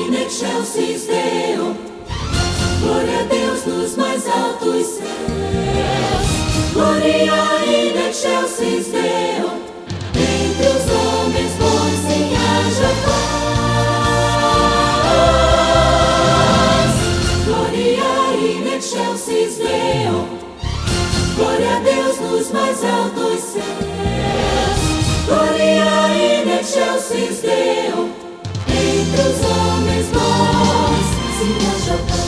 in excelsis Deo, glória a Deus nos mais altos céus. Glória in excelsis Deo, entre os homens bons sim haja paz. Glória in excelsis Deo, glória a Deus nos mais altos céus. Glória in excelsis Deo, entre os homens bons sim haja paz.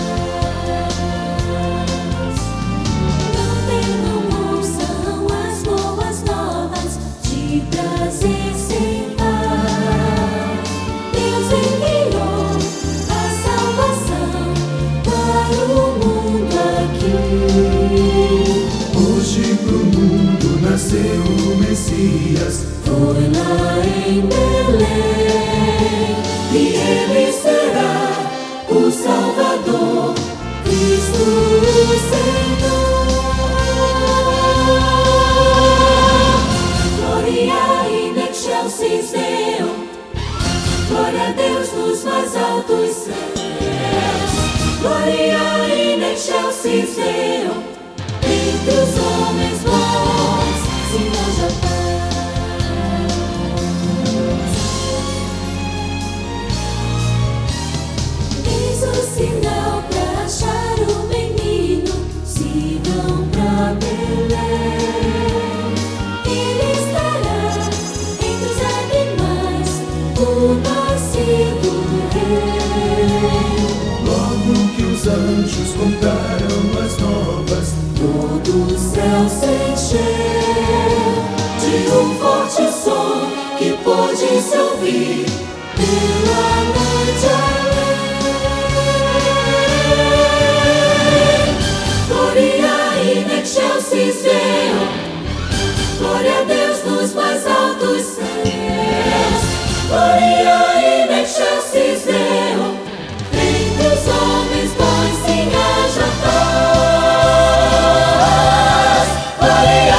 Não ouçam as boas novas de prazer sem par. Deus enviou a salvação para o mundo aqui. Hoje pro mundo nasceu o Messias, Foi lá em Belém, e Ele será o Salvador, Cristo o Senhor. Glória in excelsis Deo, glória a Deus nos mais altos céus. Glória in excelsis Deo, entre os homens bons sim haja paz. Eis o sinal pra achar o menino, sigam pra Belém. Ele estará entre os animais, o nascido rei. logo que os anjos contaram as novas, Todo o céu se encheu de um forte som que pôde se ouvir pela noite além. Glória in excelsis Deo, glória a Deus nos mais altos céus. Glória in excelsis Deo, entre os homens bons sim haja paz. Glória,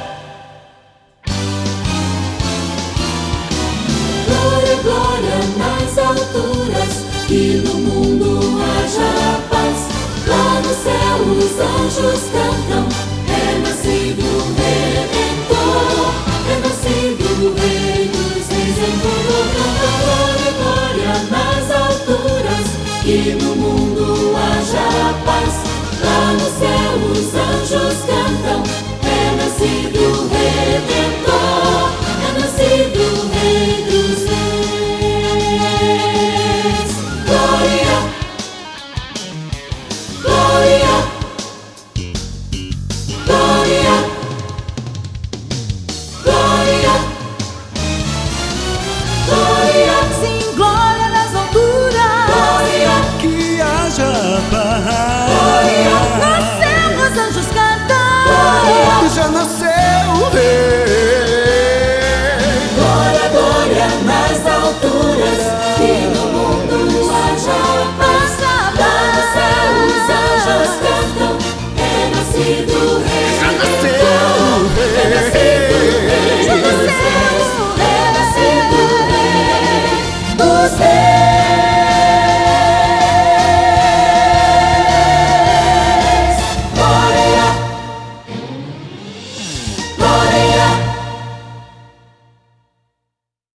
glória, glória nas alturas, que no mundo haja paz. Lá no céu os anjos cantam,